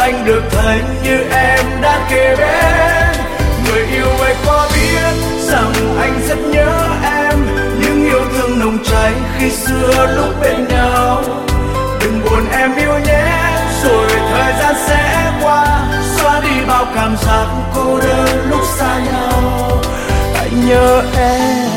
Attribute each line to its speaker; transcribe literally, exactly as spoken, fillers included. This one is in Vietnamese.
Speaker 1: anh được thấy như em đã kề bên. Người yêu ơi có biết rằng anh rất nhớ em, những yêu thương nồng cháy khi xưa lúc bên nhau. Đừng buồn em yêu nhé, rồi thời gian sẽ qua, xóa đi bao cảm giác cô đơn lúc xa nhau. Anh nhớ em.